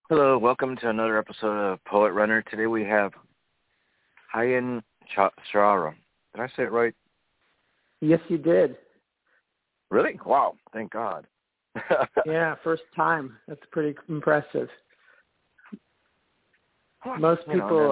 Hello, welcome to another episode of Poet Runner. Today we have Hayan Shara. Did I say it right? Yes, you did. Really? Wow, thank God. Yeah, first time. That's pretty impressive. Most people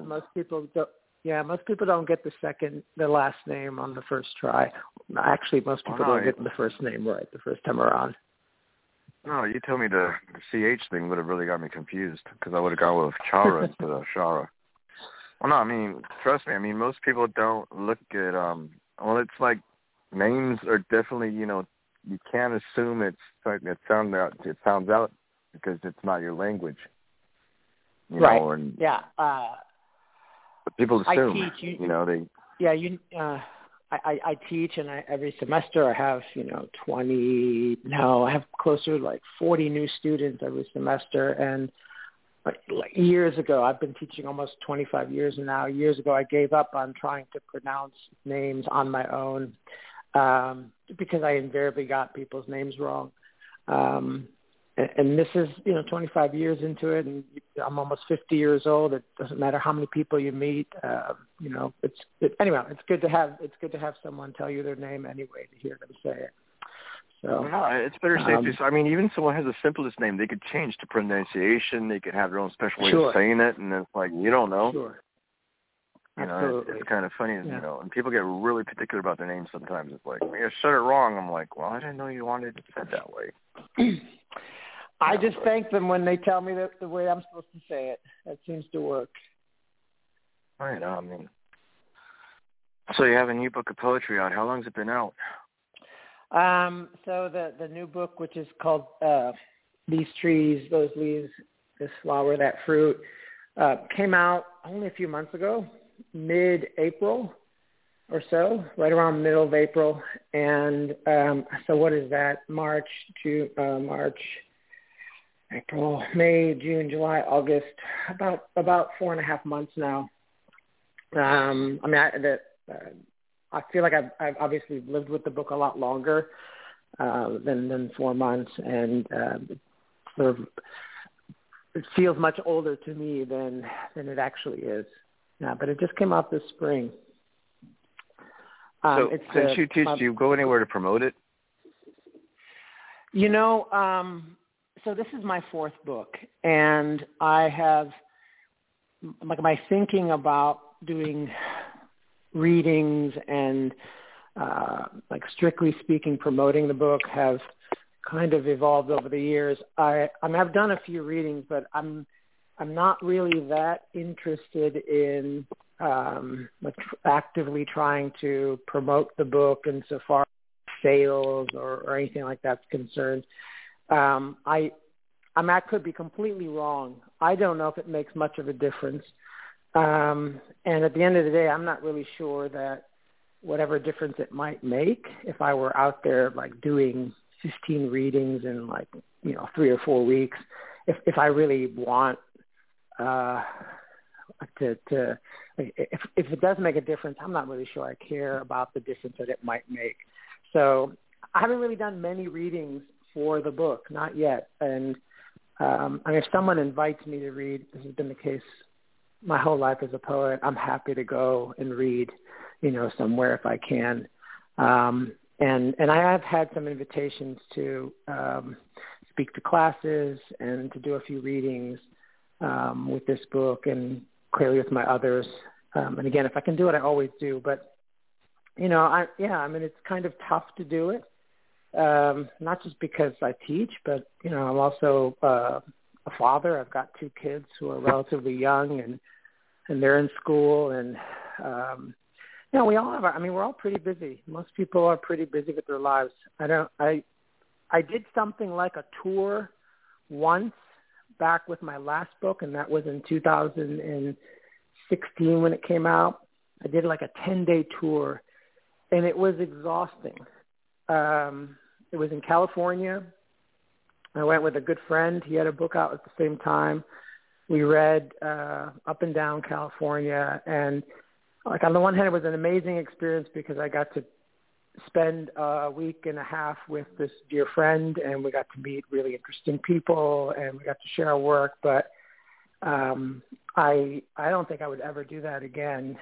don't get the last name on the first try. Actually, most people don't get the first name right the first time around. No, you told me the CH thing would have really got me confused because I would have gone with Chara instead of Shara. Well, no, I mean, trust me. I mean, most people don't look at, well, it's like names are definitely, you can't assume it sounds out because it's not your language. Right. And yeah. but people assume, I teach, they. Yeah, I teach, and every semester I have, 20. No, I have closer to like 40 new students every semester. And like years ago, I've been teaching almost 25 years now. Years ago, I gave up on trying to pronounce names on my own because I invariably got people's names wrong. And this is, 25 years into it, and I'm almost 50 years old. It doesn't matter how many people you meet. Anyway, it's good to have someone tell you their name anyway, to hear them say it. So no, it's better safe to. I mean, even someone has the simplest name, they could change the pronunciation. They could have their own special way of saying it, and it's like you don't know. Sure. It's kind of funny, and people get really particular about their names sometimes. It's like, you said it wrong. I'm like, well, I didn't know you wanted it said that way. I just thank them when they tell me that the way I'm supposed to say it. That seems to work. Right. So you have a new book of poetry out. How long has it been out? So the new book, which is called These Trees, Those Leaves, This Flower, That Fruit, came out only a few months ago, mid-April or so, right around the middle of April. And so what is that? March, April, May, June, July, August, about 4.5 months now. I feel like I've obviously lived with the book a lot longer than 4 months, and it feels much older to me than it actually is. Yeah, but it just came out this spring. Since you teach, do you go anywhere to promote it? So this is my fourth book, and I have, my thinking about doing readings and, strictly speaking, promoting the book have kind of evolved over the years. I've done a few readings, but I'm not really that interested in actively trying to promote the book insofar as sales or anything like that's concerned. I could be completely wrong. I don't know if it makes much of a difference. And at the end of the day, I'm not really sure that whatever difference it might make if I were out there doing 15 readings in 3 or 4 weeks, if I really want if it does make a difference, I'm not really sure I care about the difference that it might make. So I haven't really done many readings for the book, not yet. And if someone invites me to read, this has been the case my whole life as a poet, I'm happy to go and read, somewhere if I can. And I have had some invitations to speak to classes and to do a few readings with this book and clearly with my others. And again, if I can do it, I always do. But, it's kind of tough to do it. Not just because I teach, but, I'm also a father. I've got 2 kids who are relatively young and they're in school. And, we all have, we're all pretty busy. Most people are pretty busy with their lives. I did something like a tour once back with my last book, and that was in 2016 when it came out. I did a 10-day tour, and it was exhausting. It was in California. I went with a good friend. He had a book out at the same time. We read up and down California, and on the one hand, it was an amazing experience because I got to spend a week and a half with this dear friend, and we got to meet really interesting people, and we got to share our work. But I don't think I would ever do that again.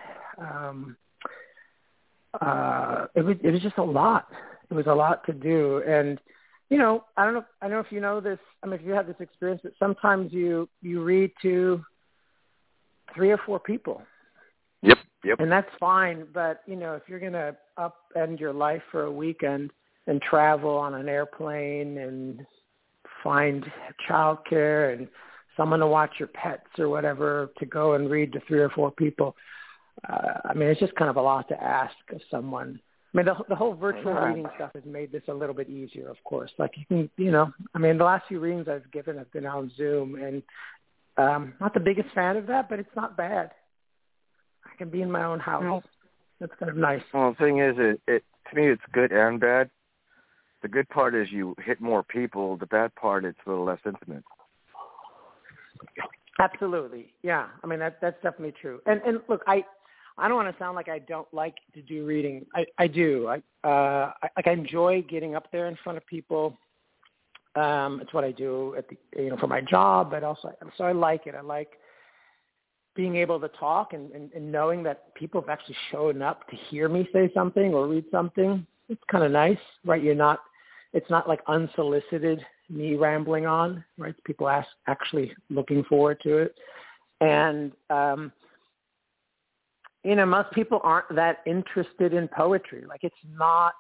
It was just a lot. It was a lot to do, and I don't know if you know this. I mean, if you have this experience, but sometimes you read to 3 or 4 people. Yep. And that's fine, but if you're gonna upend your life for a weekend and travel on an airplane and find childcare and someone to watch your pets or whatever, to go and read to 3 or 4 people, I mean, it's just kind of a lot to ask of someone. I mean, the whole virtual reading stuff has made this a little bit easier, of course. Like you can, I mean, the last few readings I've given have been on Zoom, and not the biggest fan of that, but it's not bad. I can be in my own house. That's kind of nice. Well, the thing is, it to me, it's good and bad. The good part is you hit more people. The bad part, it's a little less intimate. Absolutely, yeah. I mean, that's definitely true. And look, I don't want to sound like I don't like to do reading. I do. I enjoy getting up there in front of people. It's what I do at for my job, but also so I like it. I like being able to talk and knowing that people have actually shown up to hear me say something or read something. It's kind of nice, right? It's not like unsolicited me rambling on, right? People actually looking forward to it. And, most people aren't that interested in poetry. Like it's not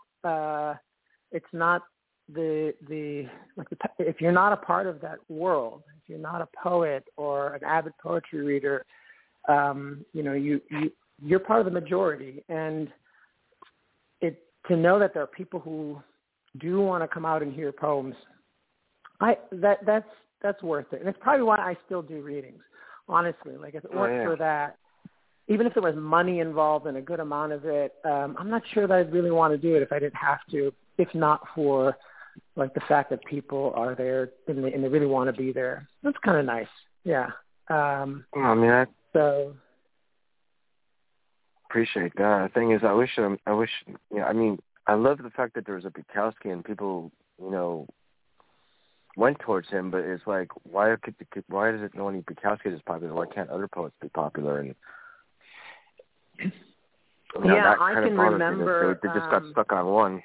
if you're not a part of that world, if you're not a poet or an avid poetry reader, you're part of the majority. And to know that there are people who do want to come out and hear poems, that's worth it. And it's probably why I still do readings, honestly. Like if it weren't for that, even if there was money involved and a good amount of it, I'm not sure that I'd really want to do it if I didn't have to, if not for like the fact that people are there and they really want to be there. That's kind of nice. Yeah. So appreciate that. The thing is, I wish, I love the fact that there was a Bukowski and people, went towards him, but it's like, why does it only Bukowski is popular? Why can't other poets be popular? And I can remember. They just got stuck on one.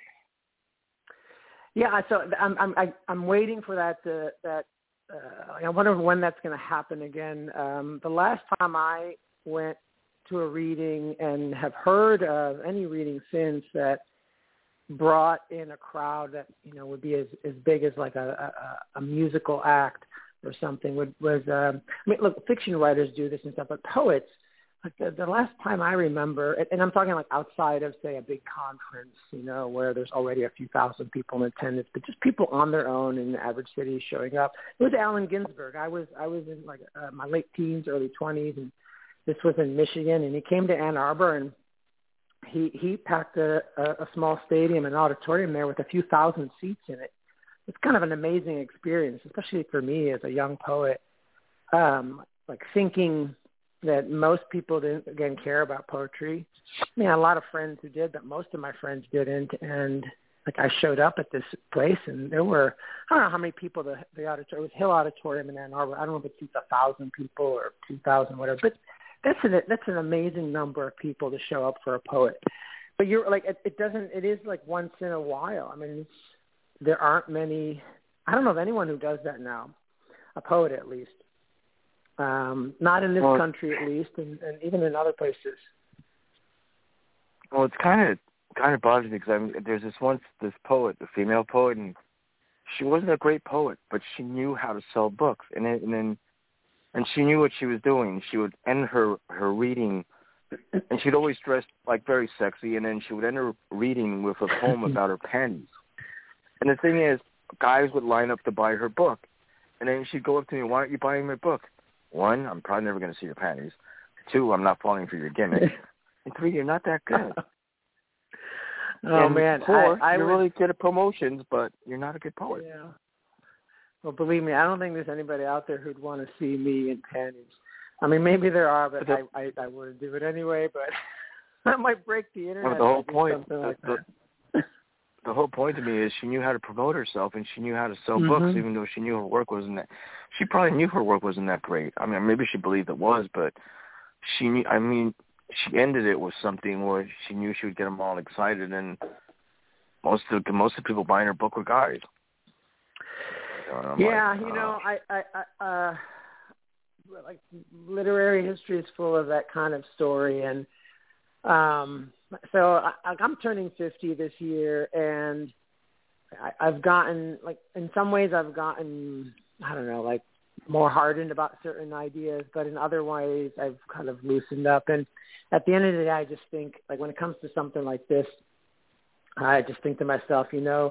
Yeah, so I'm waiting for that. I wonder when that's going to happen again. The last time I went to a reading and have heard of any reading since that brought in a crowd that would be as big as like a musical act or something was look, fiction writers do this and stuff, but poets, like the last time I remember, and I'm talking like outside of say a big conference, where there's already a few thousand people in attendance, but just people on their own in the average city showing up. It was Allen Ginsberg. I was in like my late teens, early 20s, and this was in Michigan, and he came to Ann Arbor, and he packed a small stadium, an auditorium there with a few thousand seats in it. It's kind of an amazing experience, especially for me as a young poet, like thinking that most people didn't, again, care about poetry. I mean, a lot of friends who did, but most of my friends didn't. And like I showed up at this place, and there were, I don't know how many people the auditorium, it was Hill Auditorium in Ann Arbor. I don't know if it seats 1,000 people or 2,000, whatever, but that's an amazing number of people to show up for a poet. But you're like, it is like once in a while. I mean, there aren't many, I don't know of anyone who does that now, a poet at least. Not in this country at least, and even in other places. Well, it's kind of bothers me because there's this poet, a female poet, and she wasn't a great poet, but she knew how to sell books, and she knew what she was doing. She would end her reading, and she'd always dress like very sexy, and then she would end her reading with a poem about her panties. And the thing is, guys would line up to buy her book, and then she'd go up to me, "Why aren't you buying my book?" 1, I'm probably never going to see your panties. 2, I'm not falling for your gimmick. And 3, you're not that good. Oh, and man. 4, you're really good at promotions, but you're not a good poet. Yeah. Well, believe me, I don't think there's anybody out there who'd want to see me in panties. I mean, maybe there are, but I wouldn't do it anyway. But that might break the internet. The whole point. Like the the whole point to me is she knew how to promote herself and she knew how to sell Mm-hmm. books, even though she knew her work wasn't that. She probably knew her work wasn't that great. I mean, maybe she believed it was, but she knew. I mean, she ended it with something where she knew she would get them all excited, and most of the people buying her book were guys. Yeah, like literary history is full of that kind of story, and so I'm turning 50 this year, and I've gotten, like, in some ways I've gotten, I don't know, like, more hardened about certain ideas, but in other ways I've kind of loosened up. And at the end of the day, I just think, like, when it comes to something like this, I just think to myself,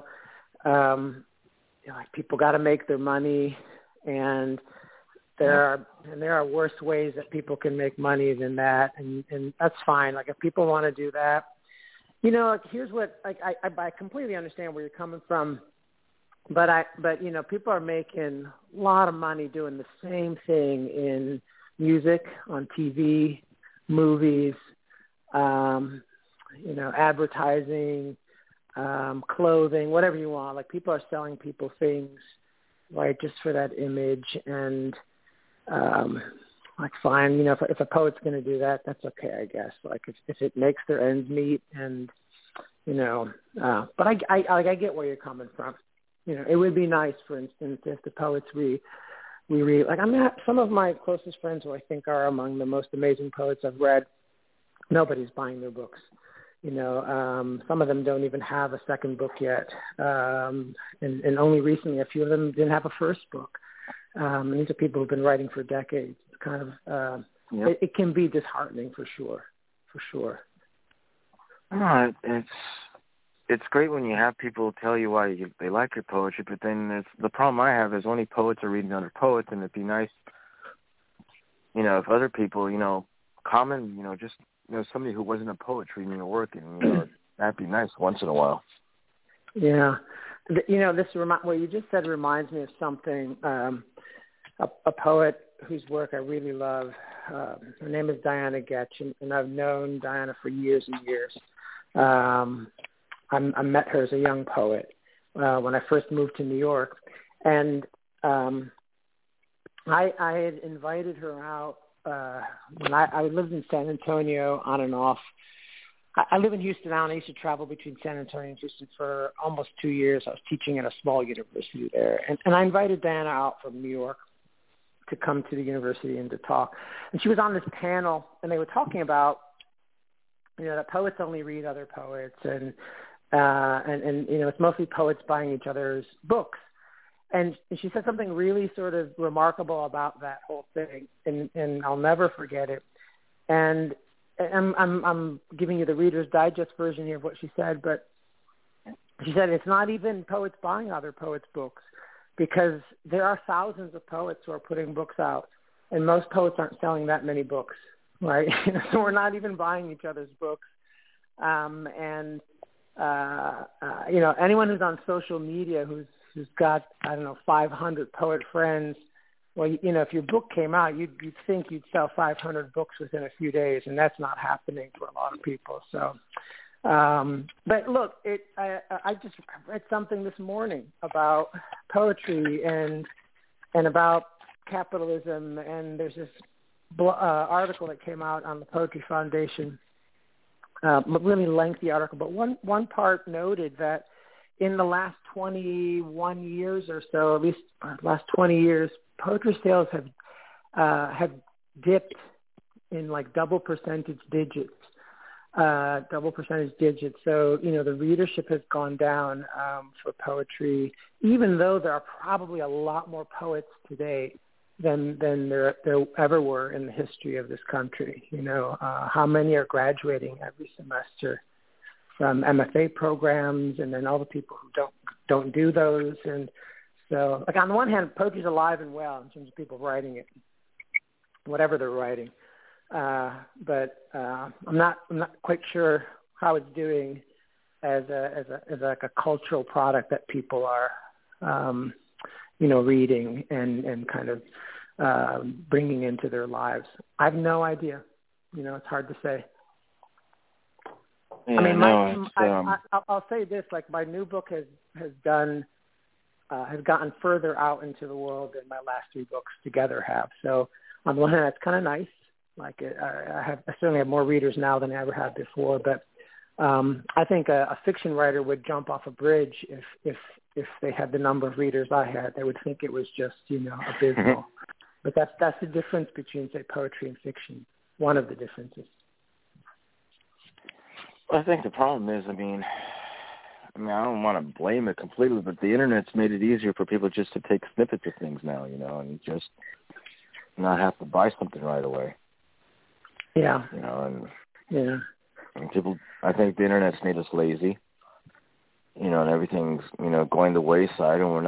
like, people got to make their money, and there are worse ways that people can make money than that, and that's fine. Like, if people want to do that, like, here's what, like, I completely understand where you're coming from, but people are making a lot of money doing the same thing in music, on TV, movies, advertising, clothing, whatever you want. Like, people are selling people things, right, just for that image. And like, fine, if a poet's going to do that, that's okay, I guess. Like, if it makes their ends meet, and but I get where you're coming from. It would be nice, for instance, if the poets we read, like, some of my closest friends, who I think are among the most amazing poets I've read, nobody's buying their books. Some of them don't even have a second book yet. And only recently, a few of them didn't have a first book. And these are people who've been writing for decades. It's kind of, it can be disheartening for sure. It's great when you have people tell you why they like your poetry, but then the problem I have is only poets are reading other poets, and it'd be nice, if other people, common, just, somebody who wasn't a poet reading your work, and, that'd be nice once in a while. Yeah. What you just said reminds me of something, a poet whose work I really love. Her name is Diana Getch, and I've known Diana for years and years. I met her as a young poet when I first moved to New York, and I had invited her out when I lived in San Antonio on and off. I live in Houston now, and I used to travel between San Antonio and Houston for almost 2 years. I was teaching at a small university there, and I invited Diana out from New York to come to the university and to talk. And she was on this panel, and they were talking about, that poets only read other poets, and it's mostly poets buying each other's books. And she said something really sort of remarkable about that whole thing, and I'll never forget it. And I'm giving you the Reader's Digest version here of what she said, but she said it's not even poets buying other poets' books, because there are thousands of poets who are putting books out, and most poets aren't selling that many books, right? So we're not even buying each other's books. Anyone who's on social media who's got, 500 poet friends, well, if your book came out, you'd think you'd sell 500 books within a few days, and that's not happening for a lot of people. So, but look, I just read something this morning about poetry and about capitalism, and there's this article that came out on the Poetry Foundation, a really lengthy article, but one part noted that in the last 21 years or so, at least last 20 years, poetry sales have dipped in like double percentage digits. So, the readership has gone down for poetry, even though there are probably a lot more poets today than there ever were in the history of this country. How many are graduating every semester from MFA programs, and then all the people who don't do those. And so, like, on the one hand, poetry's alive and well in terms of people writing it, whatever they're writing. But I'm not quite sure how it's doing as like a cultural product that people are, reading and kind of bringing into their lives. I have no idea. It's hard to say. Yeah, I mean, I'll say this: like my new book has gotten further out into the world than my last 3 books together have. So on the one hand, that's kind of nice. Like I certainly have more readers now than I ever had before. But I think a fiction writer would jump off a bridge if they had the number of readers I had. They would think it was just abysmal. But that's the difference between, say, poetry and fiction. One of the differences. I think the problem is, I mean, I don't want to blame it completely, but the internet's made it easier for people just to take snippets of things now, and just not have to buy something right away. Yeah. And people, I think the internet's made us lazy, and everything's, going the wayside, and we're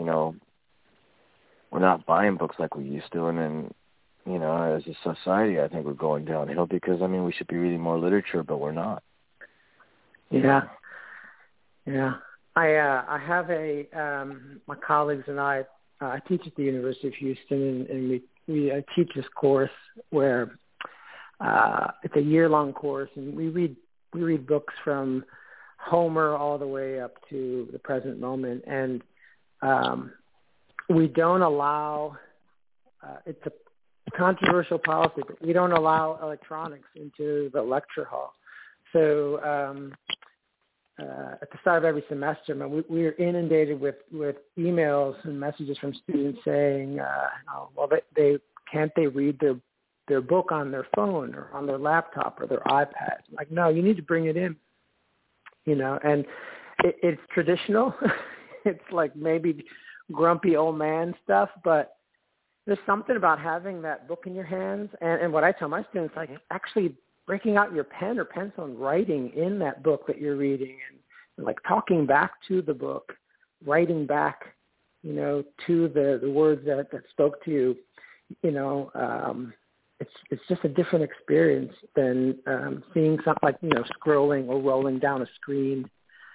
not buying books like we used to, and then, as a society, I think we're going downhill because, we should be reading more literature, but we're not. Yeah. Yeah. I have my colleagues and I teach at the University of Houston, and we teach this course where it's a year-long course, and we read books from Homer all the way up to the present moment, and we don't allow it's a controversial policy, but we don't allow electronics into the lecture hall. So at the start of every semester, we are inundated with emails and messages from students saying, they read their book on their phone or on their laptop or their iPad. Like, no, you need to bring it in, and it's traditional. It's like maybe grumpy old man stuff, but there's something about having that book in your hands. And what I tell my students, like, actually breaking out your pen or pencil and writing in that book that you're reading, and like talking back to the book, writing back, to the words that spoke to you, it's just a different experience than seeing something like, scrolling or rolling down a screen.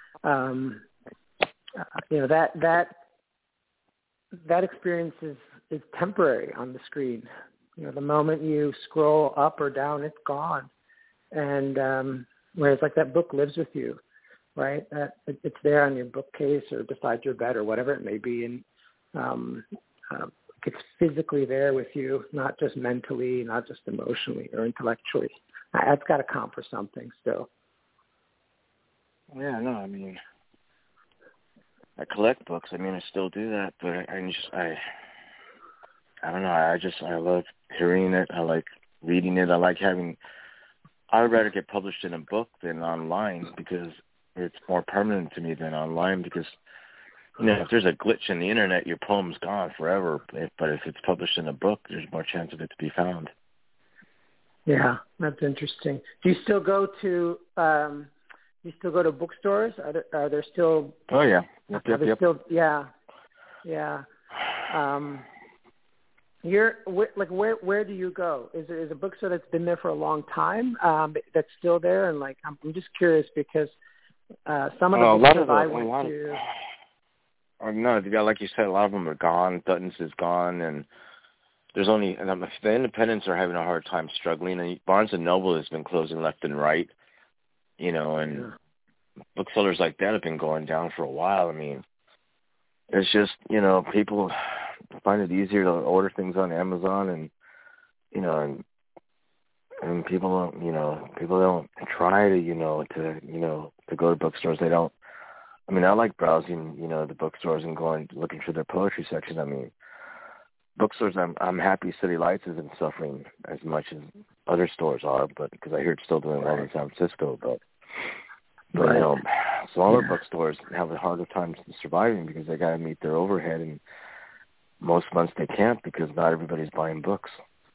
That experience is temporary on the screen. The moment you scroll up or down, it's gone. And whereas like that book lives with you, right? It's there on your bookcase or beside your bed or whatever it may be, and it's physically there with you, not just mentally, not just emotionally or intellectually. That's got to count for something still. Yeah, no, I collect books. I still do that, but I don't know. I love hearing it. I like reading it. I would rather get published in a book than online because it's more permanent to me than online because, if there's a glitch in the internet, your poem's gone forever. But if it's published in a book, there's more chance of it to be found. Yeah, that's interesting. Do you still go to bookstores? Are there still? Oh yeah. Yep. Still, yeah. Where do you go? Is a bookstore that's been there for a long time that's still there? And like, I'm just curious because some of the bookstores I went to. No, like you said, a lot of them are gone. Dutton's is gone, and there's only the independents are having a hard time struggling. And Barnes and Noble has been closing left and right, and booksellers like that have been going down for a while. It's just people find it easier to order things on Amazon, and and people don't try to go to bookstores. They don't. I like browsing, the bookstores and looking for their poetry section. Bookstores, I'm happy City Lights isn't suffering as much as other stores are, but because I hear it's still doing well in San Francisco, but smaller bookstores have a harder time surviving because they got to meet their overhead, and most months they can't because not everybody's buying books.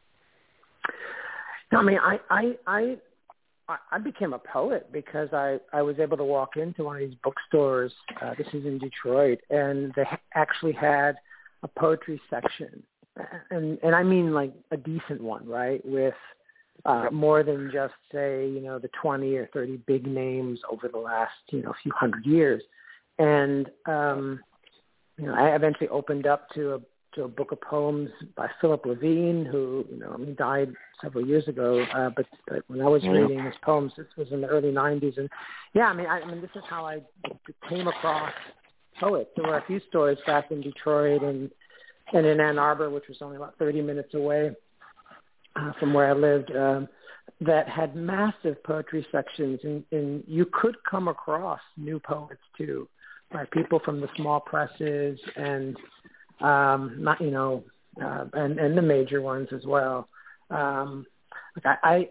I became a poet because I was able to walk into one of these bookstores. This is in Detroit, and they actually had a poetry section, and like a decent one, right, with more than just say the 20 or 30 big names over the last few hundred years. And I eventually opened up to to a book of poems by Philip Levine, who, he died several years ago. But when I was reading his poems, this was in the early 90s. And yeah, I mean, this is how I came across poets. There were a few stores back in Detroit and in Ann Arbor, which was only about 30 minutes away from where I lived, that had massive poetry sections. And you could come across new poets too, by people from the small presses and not, and the major ones as well. I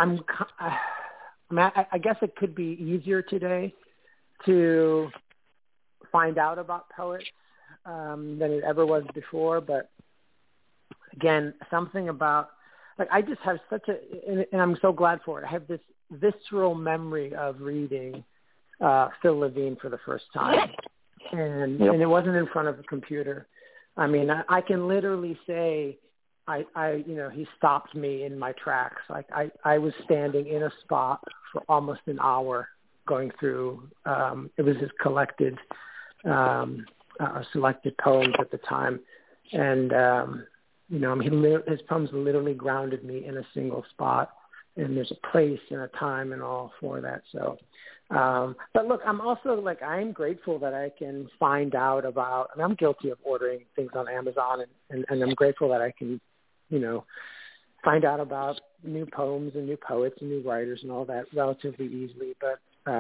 guess it could be easier today to find out about poets than it ever was before. But again, something about, I just have and I'm so glad for it. I have this visceral memory of reading Phil Levine for the first time. And it wasn't in front of a computer. I mean, I can literally say, he stopped me in my tracks. I was standing in a spot for almost an hour going through, it was his collected, selected poems at the time. And, his poems literally grounded me in a single spot. And there's a place and a time and all for that. So, but look, I'm also I'm grateful that I can find out about, and I'm guilty of ordering things on Amazon, and I'm grateful that I can, find out about new poems and new poets and new writers and all that relatively easily. But,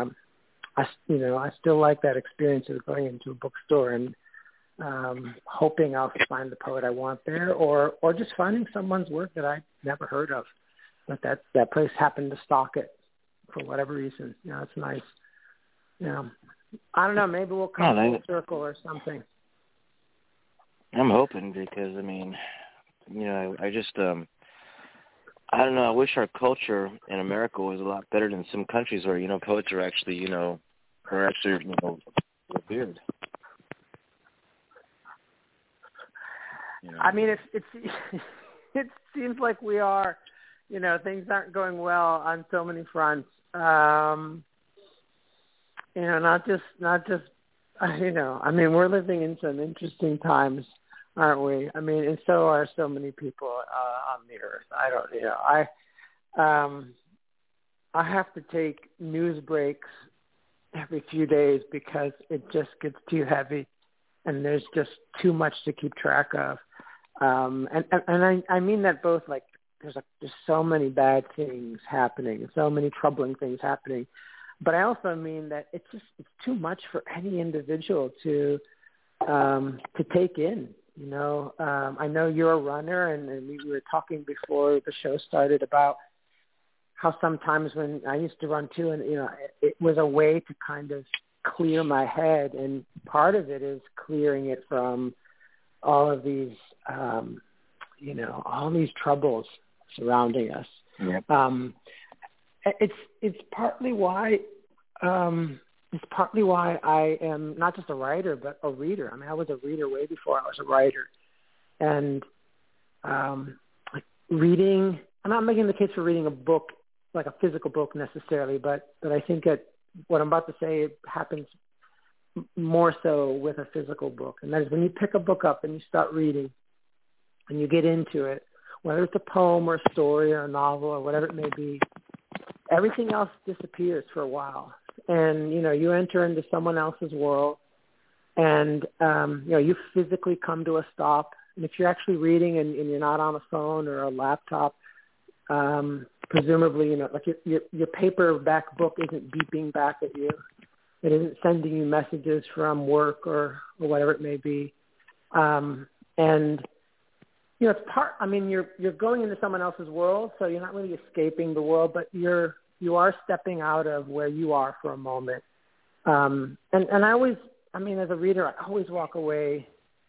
I still like that experience of going into a bookstore and hoping I'll find the poet I want there, or just finding someone's work that I never heard of. But that place happened to stock it for whatever reason. It's nice. I don't know. Maybe we'll come full circle or something. I'm hoping because, I just, I don't know. I wish our culture in America was a lot better than some countries where, poets are actually, revered. I mean, it seems like we are. Things aren't going well on so many fronts. Not just. We're living in some interesting times, aren't we? And so are so many people on the earth. I have to take news breaks every few days because it just gets too heavy, and there's just too much to keep track of. And I mean that both there's so many bad things happening, so many troubling things happening. But I also mean that it's too much for any individual to take in. I know you're a runner, and we were talking before the show started about how sometimes when I used to run too, and it was a way to kind of clear my head, and part of it is clearing it from all of these, all these troubles surrounding us. Yep. It's partly why I am not just a writer but a reader. I was a reader way before I was a writer, and reading. I'm not making the case for reading a book, like a physical book necessarily, but I think that what I'm about to say happens more so with a physical book, and that is when you pick a book up and you start reading, and you get into it. Whether it's a poem or a story or a novel or whatever it may be, everything else disappears for a while. And, you enter into someone else's world, and, you physically come to a stop. And if you're actually reading and you're not on a phone or a laptop, presumably, your paperback book isn't beeping back at you. It isn't sending you messages from work or whatever it may be. And it's you're going into someone else's world, so you're not really escaping the world, but you are stepping out of where you are for a moment. And I always, as a reader, I always walk away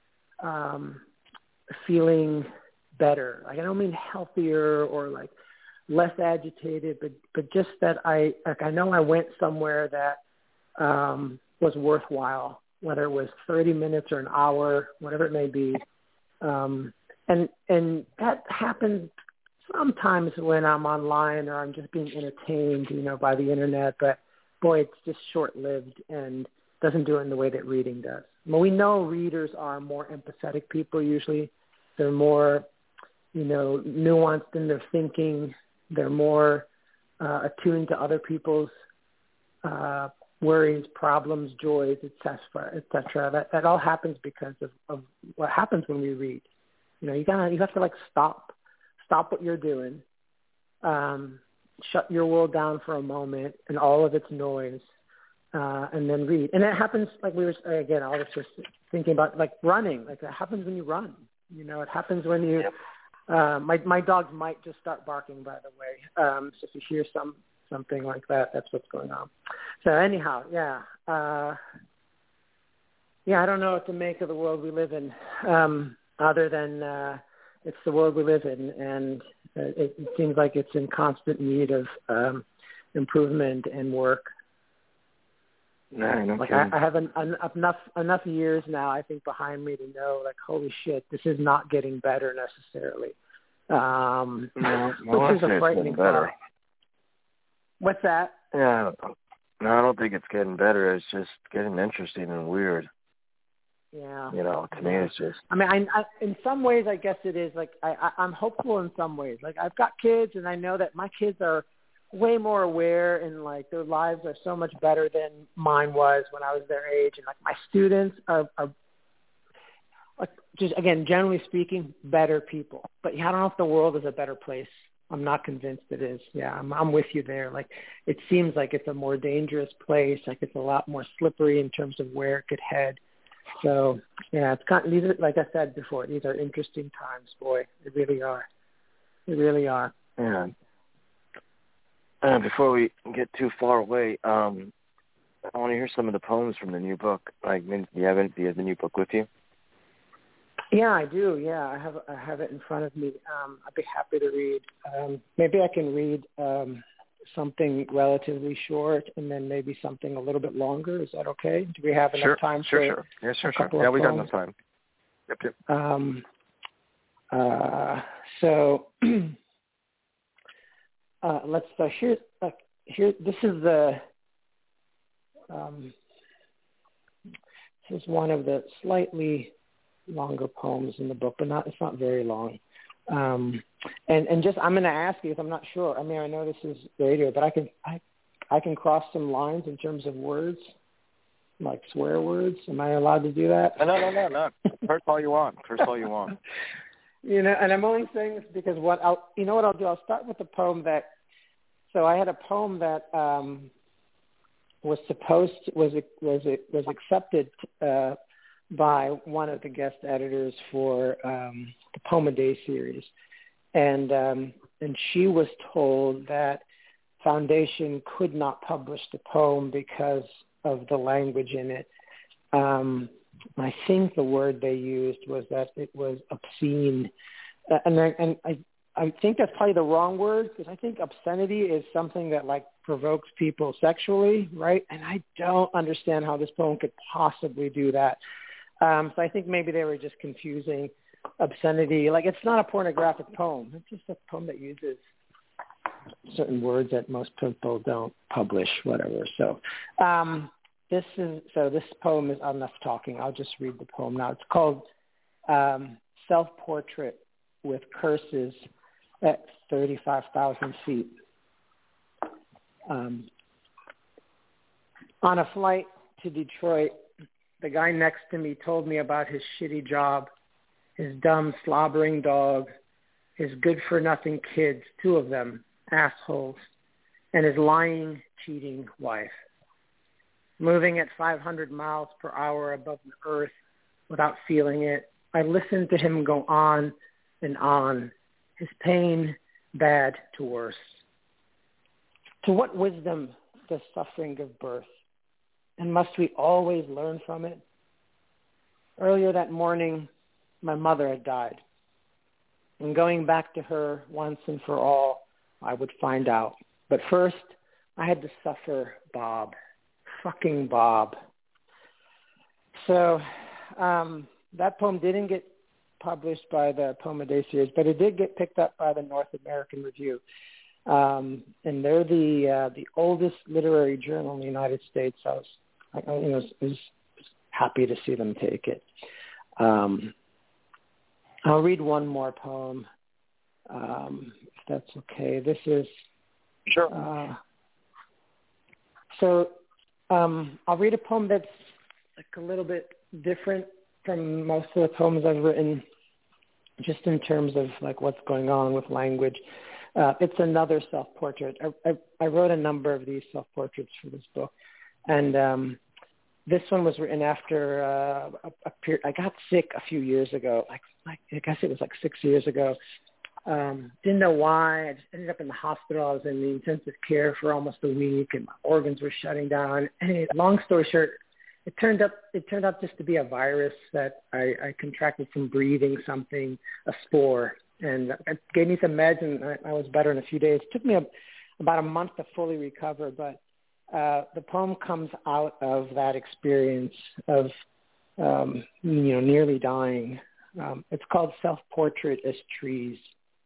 feeling better. I don't mean healthier or less agitated, but just that I know I went somewhere that was worthwhile, whether it was 30 minutes or an hour, whatever it may be. And that happens sometimes when I'm online or I'm just being entertained, by the internet. But boy, it's just short-lived and doesn't do it in the way that reading does. Well, we know readers are more empathetic people usually. They're more, nuanced in their thinking. They're more attuned to other people's worries, problems, joys, etc., etc. That all happens because of what happens when we read. You have to like stop what you're doing, shut your world down for a moment and all of its noise, and then read. And it happens like I was just thinking about like running. Like it happens when you run. It happens when you. My dogs might just start barking, by the way. So if you hear something like that, that's what's going on. So anyhow, I don't know what to make of the world we live in, other than it's the world we live in, and it seems like it's in constant need of improvement and work. No, like I have enough years now, I think, behind me to know, like, holy shit, this is not getting better necessarily. Which is a frightening thought. What's that? Yeah, no, I don't think it's getting better. It's just getting interesting and weird. Yeah. To me, it's just. I mean, I in some ways, I guess it is. Like, I'm hopeful in some ways. Like, I've got kids, and I know that my kids are way more aware, and like their lives are so much better than mine was when I was their age. And like my students are like, just again, generally speaking, better people. But I don't know if the world is a better place. I'm not convinced it is. Yeah, I'm with you there. Like, it seems like it's a more dangerous place. Like, it's a lot more slippery in terms of where it could head. So, yeah, these are, like I said before, these are interesting times, boy. They really are. They really are. Yeah. Before we get too far away, I want to hear some of the poems from the new book. Like, do you have the new book with you? Yeah, I do. Yeah, I have it in front of me. I'd be happy to read. Maybe I can read something relatively short, and then maybe something a little bit longer. Is that okay? Do we have enough time? Sure. Yeah, sure. Yeah, we got enough time. Yep. So let's here. This is the. This is one of the slightly longer poems in the book, but it's not very long. And just I'm going to ask you, if I'm not sure. I mean, I know this is radio, but I can cross some lines in terms of words, like swear words. Am I allowed to do that? No. Curse all you want. And I'm only saying this because what I'll do. I'll start with the poem that. So I had a poem that was accepted by one of the guest editors for the Poem a Day series, and she was told that Foundation could not publish the poem because of the language in it. I think the word they used was that it was obscene, and I think that's probably the wrong word, because I think obscenity is something that like provokes people sexually, right? And I don't understand how this poem could possibly do that. So I think maybe they were just confusing obscenity. Like, it's not a pornographic poem. It's just a poem that uses certain words that most people don't publish, whatever. So this poem is enough talking. I'll just read the poem now. It's called Self-Portrait with Curses at 35,000 feet. On a flight to Detroit, the guy next to me told me about his shitty job, his dumb, slobbering dog, his good-for-nothing kids, 2 of them, assholes, and his lying, cheating wife. Moving at 500 miles per hour above the earth without feeling it, I listened to him go on and on, his pain bad to worse. To what wisdom the suffering of birth? And must we always learn from it? Earlier that morning, my mother had died. And going back to her once and for all, I would find out. But first, I had to suffer Bob. Fucking Bob. So that poem didn't get published by the Poem a Day series, but it did get picked up by the North American Review. And they're the oldest literary journal in the United States. It was happy to see them take it. I'll read one more poem, if that's okay. This is Sure. I'll read a poem that's like a little bit different from most of the poems I've written, just in terms of like what's going on with language. It's another self-portrait. I wrote a number of these self-portraits for this book, and this one was written after a period. I got sick a few years ago. I guess it was like 6 years ago. Didn't know why. I just ended up in the hospital. I was in the intensive care for almost a week, and my organs were shutting down. And long story short, it turned out just to be a virus that I contracted from breathing something, a spore, and it gave me some meds, and I was better in a few days. It took me about a month to fully recover, but the poem comes out of that experience of nearly dying. It's called Self-Portrait as Trees.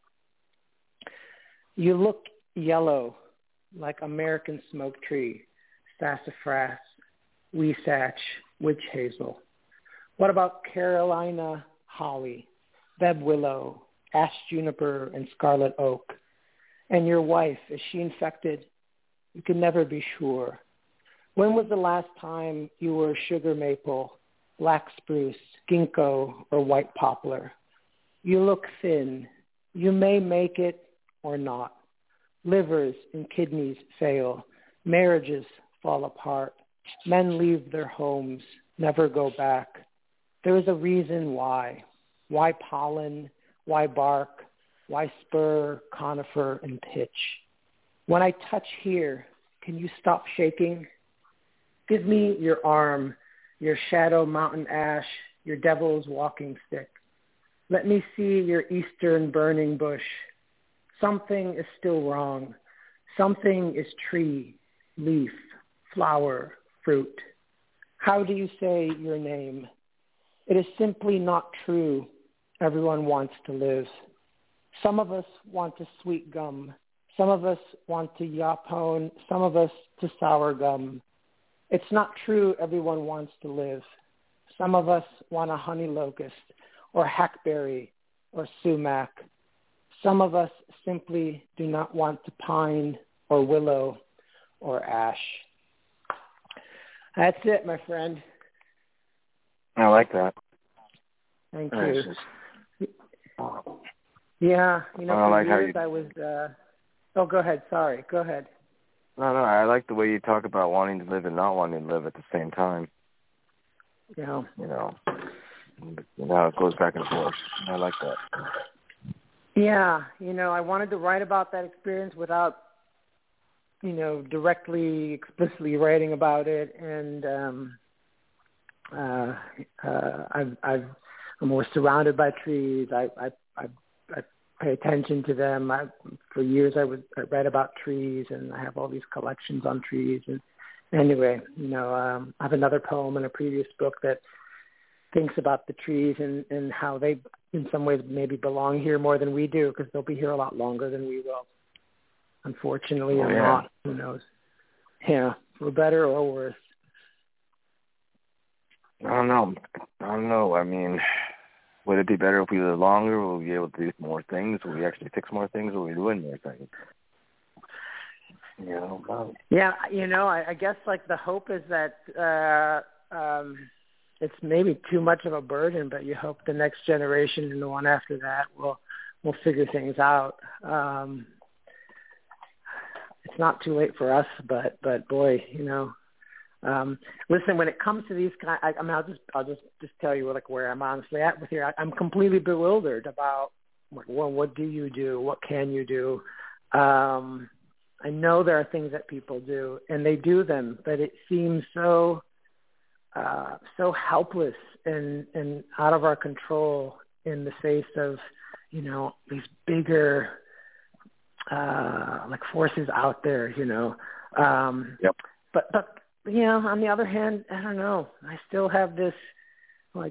You look yellow like American smoke tree, sassafras, huisache, witch hazel. What about Carolina holly, beb willow, ash juniper, and scarlet oak? And your wife, is she infected? You can never be sure. When was the last time you were sugar maple, black spruce, ginkgo, or white poplar? You look thin. You may make it or not. Livers and kidneys fail. Marriages fall apart. Men leave their homes, never go back. There is a reason why. Why pollen? Why bark? Why spur, conifer, and pitch? When I touch here, can you stop shaking? Give me your arm, your shadow mountain ash, your devil's walking stick. Let me see your eastern burning bush. Something is still wrong. Something is tree, leaf, flower, fruit. How do you say your name? It is simply not true. Everyone wants to live. Some of us want to sweet gum. Some of us want to yapone. Some of us to sour gum. It's not true everyone wants to live. Some of us want a honey locust or hackberry or sumac. Some of us simply do not want to pine or willow or ash. That's it, my friend. I like that. Thank you. Yeah, I like for years how you... I was... Oh, go ahead. Sorry. Go ahead. No, I like the way you talk about wanting to live and not wanting to live at the same time. Yeah. It goes back and forth. I like that. Yeah, I wanted to write about that experience without, directly, explicitly writing about it, and I'm more surrounded by trees. I pay attention to them. For years, I read about trees, and I have all these collections on trees. And anyway, I have another poem in a previous book that thinks about the trees and how they, in some ways, maybe belong here more than we do, because they'll be here a lot longer than we will. Unfortunately, or not. Who knows? Yeah, for better or worse. I don't know. I mean, would it be better if we live longer? Will we be able to do more things? Will we actually fix more things? Will we doing more things? Yeah, I guess like the hope is that it's maybe too much of a burden, but you hope the next generation and the one after that will figure things out. It's not too late for us, but boy, listen, when it comes to these kind, I'll just tell you like where I'm honestly at with here. I'm completely bewildered about what do you do? What can you do? I know there are things that people do, and they do them, but it seems so helpless and out of our control in the face of these bigger like forces out there. Yep. But on the other hand, I don't know. I still have this like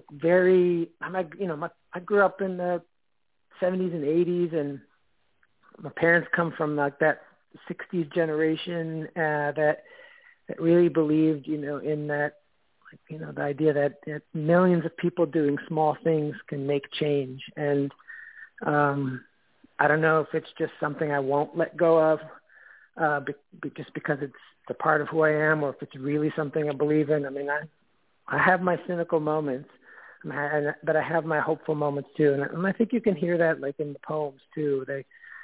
I grew up in the 70s and 80s, and my parents come from like that 60s generation that really believed, in that The idea that millions of people doing small things can make change. And I don't know if it's just something I won't let go of just because it's a part of who I am, or if it's really something I believe in. I mean, I have my cynical moments, but I have my hopeful moments too. And I think you can hear that like in the poems too. They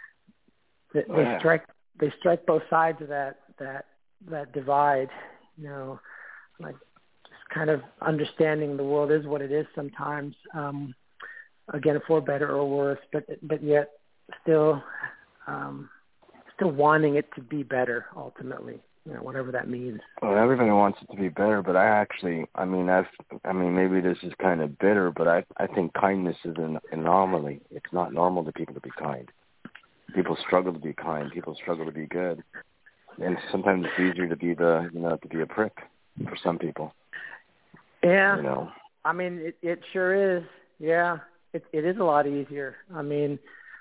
strike both sides of that divide, like just kind of understanding the world is what it is sometimes, again, for better or worse, but yet still wanting it to be better ultimately, whatever that means. Well, everybody wants it to be better, but maybe this is kind of bitter, but I think kindness is an anomaly. It's not normal to people to be kind. People struggle to be kind. People struggle to be good. And sometimes it's easier to be to be a prick for some people. Yeah. I mean, it sure is. Yeah. It is a lot easier. I mean,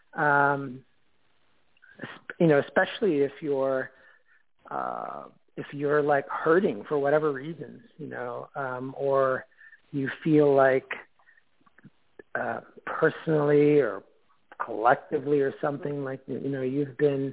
especially if you're like hurting for whatever reasons, or you feel like personally or collectively or something like, you've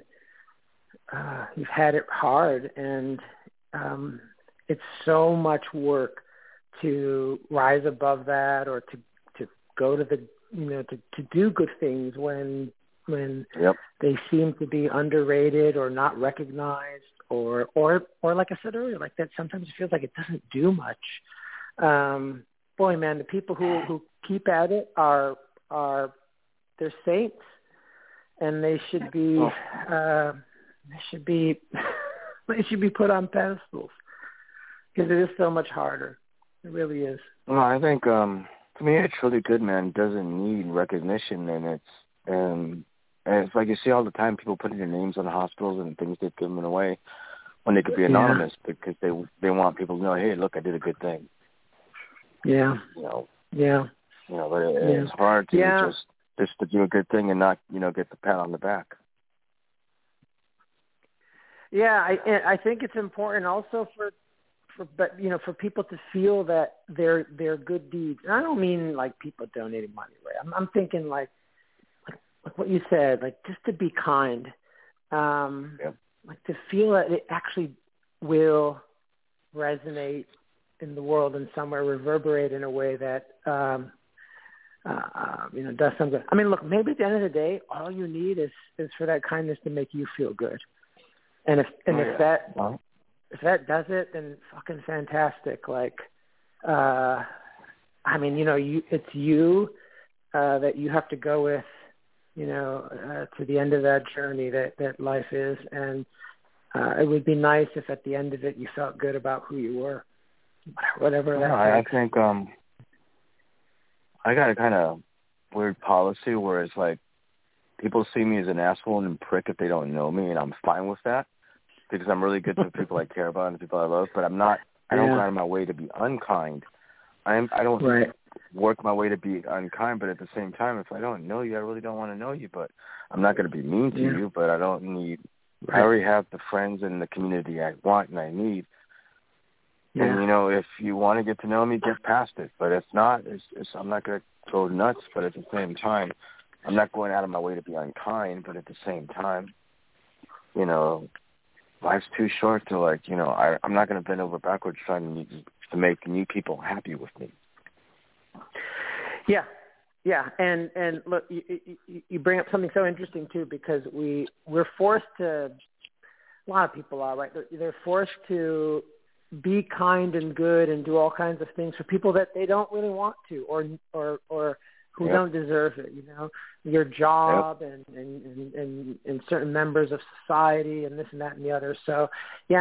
had it hard, and it's so much work to rise above that, or to go to the, to do good things when Yep. they seem to be underrated or not recognized, or like I said earlier, like that sometimes it feels like it doesn't do much. Boy, man, the people who keep at it are they're saints, and they should be they should be put on pedestals, because it is so much harder. It really is. Well, I think to me, a truly good man doesn't need recognition, and it's like you see all the time, people putting their names on hospitals and things they've given away when they could be anonymous, because they want people to know, hey, look, I did a good thing. Yeah. Yeah. But it's hard to just to do a good thing and not, get the pat on the back. Yeah, I think it's important also for people to feel that they're good deeds. And I don't mean like people donating money, right? I'm thinking like what you said, like just to be kind, like to feel that it actually will resonate in the world in some way, reverberate in a way that does some good. I mean, look, maybe at the end of the day, all you need is for that kindness to make you feel good. And if that does it, then fucking fantastic. Like, it's you that you have to go with, to the end of that journey that life is. And it would be nice if at the end of it you felt good about who you were, whatever that takes. I think I got a kind of weird policy where it's like people see me as an asshole and a prick if they don't know me, and I'm fine with that, because I'm really good to the people I care about and the people I love. But I don't go out of my way to be unkind. I don't work my way to be unkind, but at the same time, if I don't know you, I really don't want to know you. But I'm not going to be mean to you. But I don't need. I already have the friends and the community I want and I need. Yeah. And if you want to get to know me, get past it. But if not, I'm not going to go nuts. But at the same time, I'm not going out of my way to be unkind. But at the same time, life's too short to I'm not going to bend over backwards trying to make new people happy with me. Yeah, and look, you bring up something so interesting too, because we're forced to. A lot of people are, right? They're forced to be kind and good and do all kinds of things for people that they don't really want to, or who don't deserve it. Your job and certain members of society and this and that and the other. So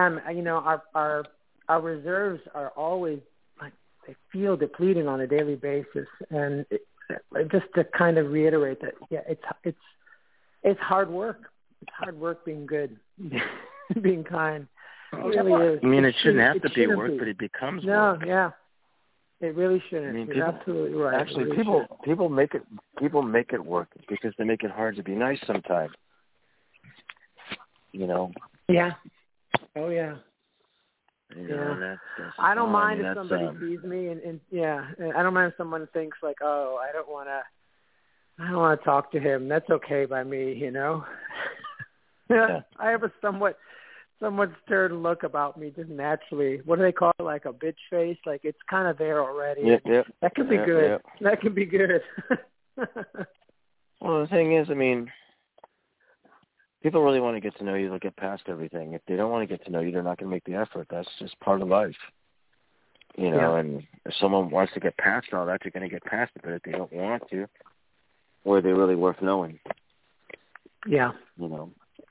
our reserves are always like they feel depleted on a daily basis, and just to kind of reiterate that, it's hard work. It's hard work being good, being kind. It really is. I mean, it shouldn't have to be work, but it becomes work. No, yeah. It really shouldn't. I mean, You're absolutely right. Actually, really people make it work because they make it hard to be nice sometimes. Yeah. Oh, yeah. You know, and that's I don't mind if somebody sees me, and I don't mind if someone thinks like, oh, I don't want to talk to him. That's okay by me, you know. Yeah. I have a somewhat stern look about me just naturally. What do they call it? Like a bitch face? Like it's kind of there already. Yep. That can be good. Yep. That can be good. Well, the thing is, I mean, people really want to get to know you. They'll get past everything. If they don't want to get to know you, they're not going to make the effort. That's just part of life. You know, and if someone wants to get past all that, they're going to get past it. But if they don't want to, or are they really worth knowing? Yeah. You know.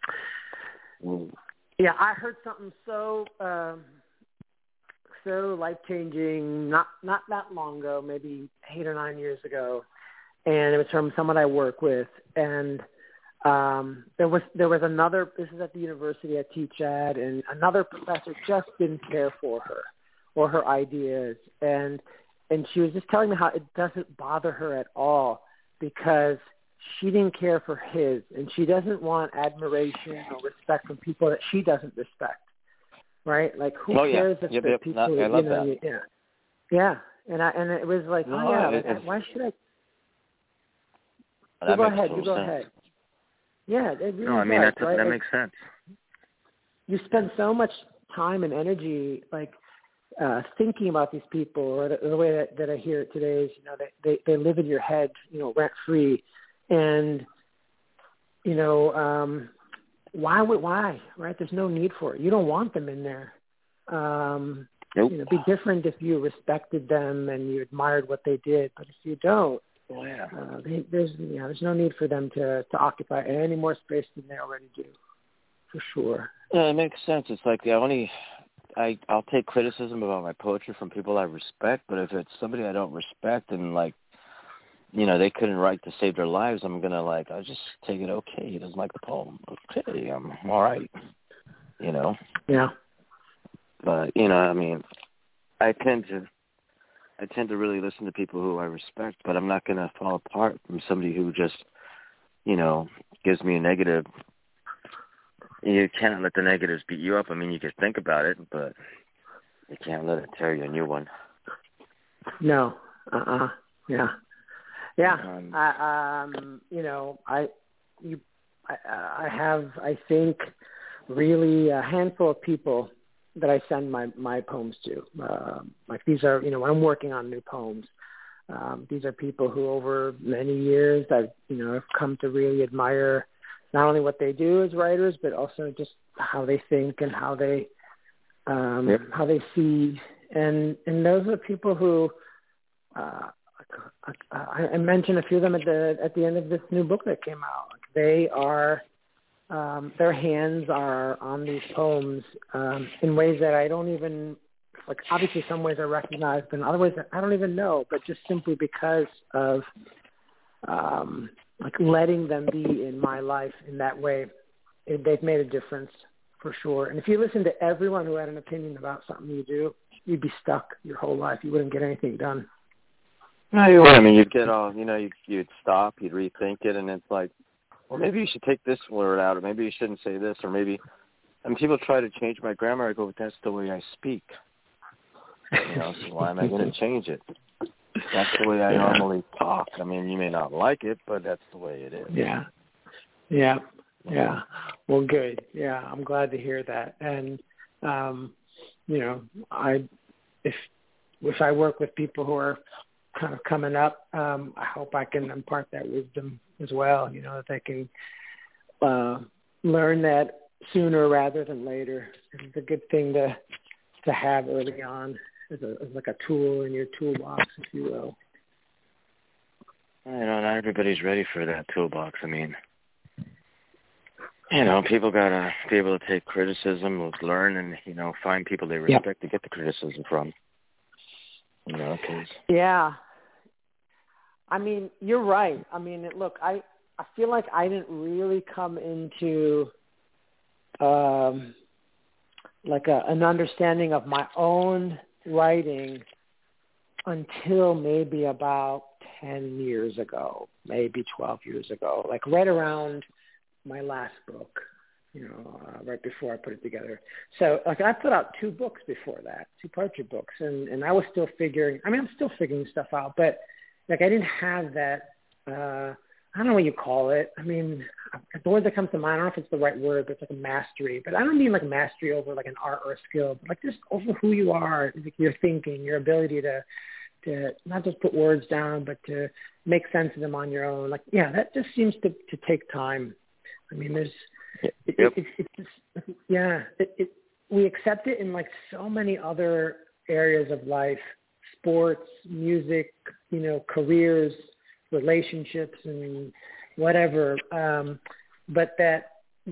Yeah, I heard something so life-changing not that long ago, maybe 8 or 9 years ago, and it was from someone I work with, and there was another. This is at the university I teach at, and another professor just didn't care for her or her ideas, and she was just telling me how it doesn't bother her at all because she didn't care for his, and she doesn't want admiration or respect from people that she doesn't respect, right? Like, who cares if the people, I love that. Yeah, and it was like, why should I? That go makes ahead. total You go sense. ahead. Yeah, it really No, I mean does, right? that makes sense. You spend so much time and energy, like, thinking about these people, or the way that I hear it today is, you know, they live in your head, you know, rent free. And, you know, why, right? There's no need for it. You don't want them in there. Nope. You know, it'd be different if you respected them and you admired what they did. But if you don't, there's no need for them to occupy any more space than they already do, for sure. Yeah, it makes sense. It's like I'll take criticism about my poetry from people I respect, but if it's somebody I don't respect and, like, you know, they couldn't write to save their lives, I'm going to, like, I'll just take it, okay, he doesn't like the poem. Okay, I'm all right, you know? Yeah. But, you know, I mean, I tend to really listen to people who I respect, but I'm not going to fall apart from somebody who just, you know, gives me a negative. You can't let the negatives beat you up. I mean, you can think about it, but you can't let it tear you a new one. No. Yeah. Yeah. You know, I have, I think, really a handful of people that I send my poems to. Like, these are, you know, when I'm working on new poems, these are people who over many years I've come to really admire not only what they do as writers, but also just how they think and how they see. And those are the people who, I mentioned a few of them at the end of this new book that came out. They are, their hands are on these poems in ways that I don't even, like, obviously some ways I recognize, but in other ways I don't even know, but just simply because of like letting them be in my life in that way, they've made a difference for sure. And if you listen to everyone who had an opinion about something you do, you'd be stuck your whole life. You wouldn't get anything done. No, you wouldn't. I mean, you'd get all, you know, you'd stop, you'd rethink it, and it's like, well, maybe you should take this word out, or maybe you shouldn't say this, or maybe, and people try to change my grammar. I go, but that's the way I speak. You know, so why am I going to change it? That's the way I normally talk. I mean, you may not like it, but that's the way it is. Yeah. Well, good. Yeah, I'm glad to hear that. And, you know, if I work with people who are kind of coming up, I hope I can impart that wisdom as well, you know, that they can learn that sooner rather than later. It's a good thing to have early on as like a tool in your toolbox, if you will. You know, not everybody's ready for that toolbox. I mean, you know, people got to be able to take criticism, learn, and, you know, find people they respect to get the criticism from. You know, 'cause... Yeah. I mean, you're right. I mean, look, I feel like I didn't really come into like an understanding of my own writing until maybe about 10 years ago, maybe 12 years ago, like right around my last book, right before I put it together. So like I put out 2 books before that, 2 poetry books, and I was still figuring. I mean, I'm still figuring stuff out, but like I didn't have that. I don't know what you call it. I mean, the word that comes to mind, I don't know if it's the right word, but it's like a mastery. But I don't mean like mastery over like an art or a skill, but like just over who you are, like your thinking, your ability to not just put words down, but to make sense of them on your own. Like, yeah, that just seems to take time. I mean, we accept it in like so many other areas of life, sports, music, careers, relationships, and whatever. But that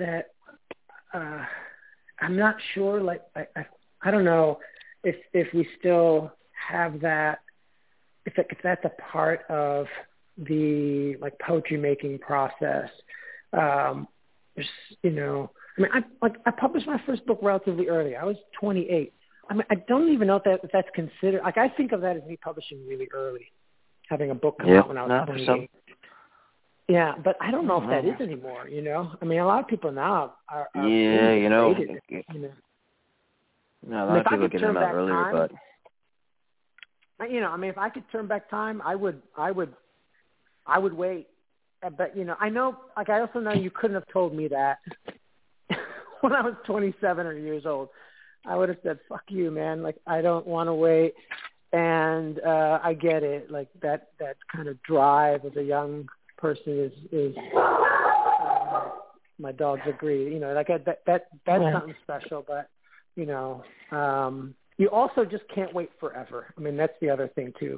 I'm not sure. Like I don't know if we still have that. If that's a part of the like poetry making process. I mean, I published my first book relatively early. I was 28. I mean, I don't even know if that's considered. Like, I think of that as me publishing really early, having a book come out when I was 28. Yeah, but I don't know if that is anymore. I mean, a lot of people now are really excited, No, a lot of people get them out earlier, but I mean, if I could turn back time, I would wait. But I know, like, I also know you couldn't have told me that when I was 27 years old. I would have said, "Fuck you, man! Like, I don't want to wait." And I get it. Like that kind of drive as a young person is. My dogs agree. Like that's something special. But you also just can't wait forever. I mean, that's the other thing too.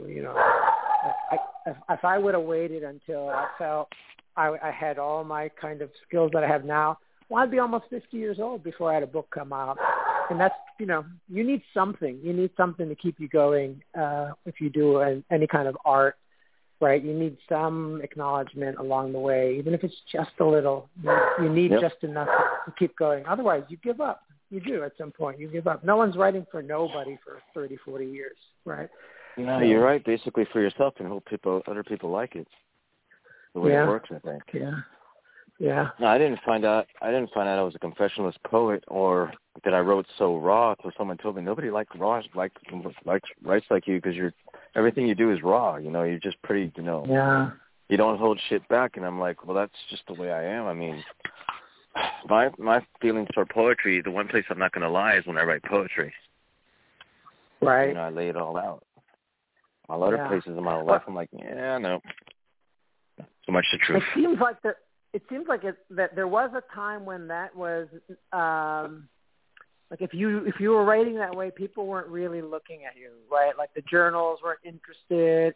If I would have waited until I felt I had all my kind of skills that I have now, well, I'd be almost 50 years old before I had a book come out. And that's, you need something. You need something to keep you going if you do any kind of art, right? You need some acknowledgement along the way, even if it's just a little. You need just enough to keep going. Otherwise, you give up. You do at some point. You give up. No one's writing for nobody for 30, 40 years, right? No, you're right. Basically for yourself and hope other people like it. The way it works, I think. Yeah. No, I didn't find out I was a confessionalist poet or that I wrote so raw until someone told me nobody writes like you because everything you do is raw. You're just pretty. Yeah. You don't hold shit back, and I'm like, well, that's just the way I am. I mean, my feelings for poetry, the one place I'm not going to lie is when I write poetry. Right. I lay it all out. A lot of places in my life, I'm like, no, so much the truth. It seems like that there was a time when that was like if you were writing that way, people weren't really looking at you, right? Like the journals weren't interested.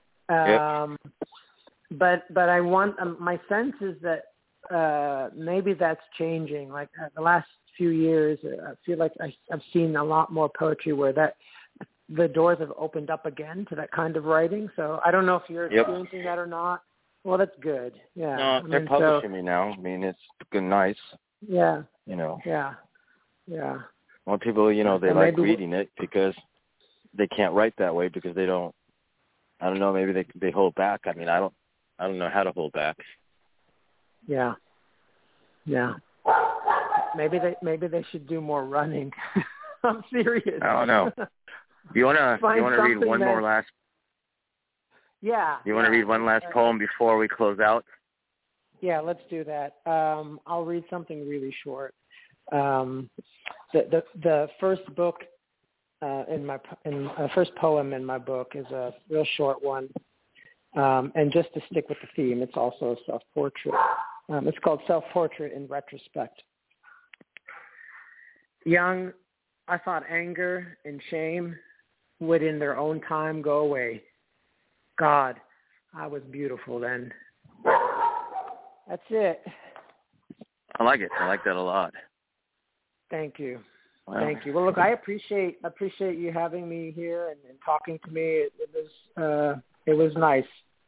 But I want my sense is that maybe that's changing. Like the last few years, I feel like I've seen a lot more poetry where the doors have opened up again to that kind of writing. So I don't know if you're experiencing that or not. Well, that's good. Yeah. No, they're publishing me now. I mean, it's good, nice. Yeah. Yeah. Well, people, they like reading it because they can't write that way because they don't. I don't know. Maybe they hold back. I mean, I don't know how to hold back. Yeah. Maybe they should do more running. I'm serious. I don't know. You wanna read one more last? Yeah. You want to read one last poem before we close out? Yeah, let's do that. I'll read something really short. The first book first poem in my book is a real short one, and just to stick with the theme, it's also a self-portrait. It's called Self-Portrait in Retrospect. Young, I thought anger and shame would in their own time go away. God, I was beautiful then. That's it. I like it. I like that a lot. Thank you. Wow. Thank you. Well, look, I appreciate you having me here and talking to me. It was nice.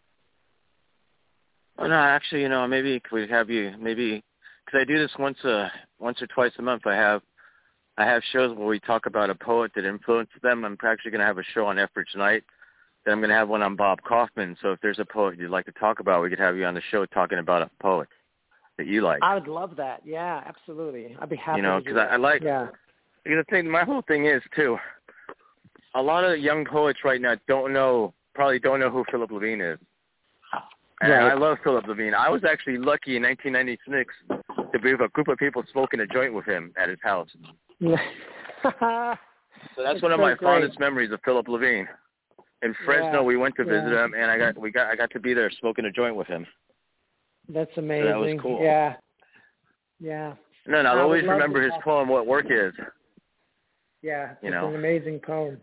Well, no, actually, maybe we'd have you because I do this once or twice a month. I have shows where we talk about a poet that influenced them. I'm actually going to have a show on Effort's Night. Then I'm going to have one on Bob Kaufman. So if there's a poet you'd like to talk about, we could have you on the show talking about a poet. that you like. I would love that. Yeah, absolutely. I'd be happy. You know, because I like. Yeah. The thing, my whole thing is too. A lot of young poets right now probably don't know who Philip Levine is. And Right. I love Philip Levine. I was actually lucky in 1996 to be with a group of people smoking a joint with him at his house. So that's one of my fondest memories of Philip Levine. In Fresno, we went to visit him, and I got to be there smoking a joint with him. That's amazing. So that was cool. Yeah. Yeah. No, I'll always remember his poem, "What Work Is." Yeah, it's an amazing poem.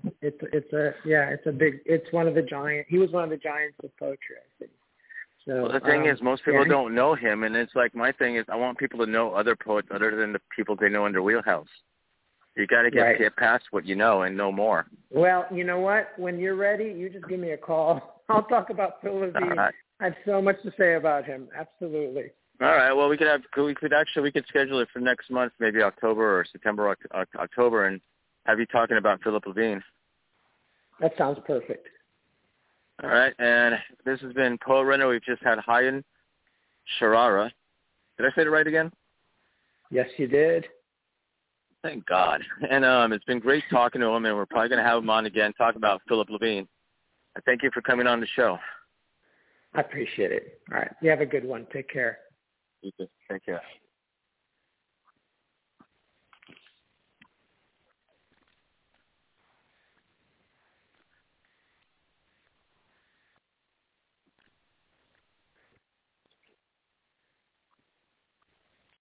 It's one of the giants. He was one of the giants of poetry, I think. So, well, the thing is, most people don't know him, and it's like my thing is I want people to know other poets other than the people they know in their wheelhouse. You got to get past what you know and know more. Well, you know what? When you're ready, you just give me a call. I'll talk about Phil Levine. Right. I have so much to say about him. Absolutely. All right. Well, we could schedule it for next month, maybe October or September, October, and have you talking about Philip Levine. That sounds perfect. All right. And this has been Poet Renner. We've just had Hayan Sharara. Did I say it right again? Yes, you did. Thank God. And it's been great talking to him, and we're probably going to have him on again, talk about Philip Levine. Thank you for coming on the show. I appreciate it. All right. You have a good one. Take care. You too. Take care.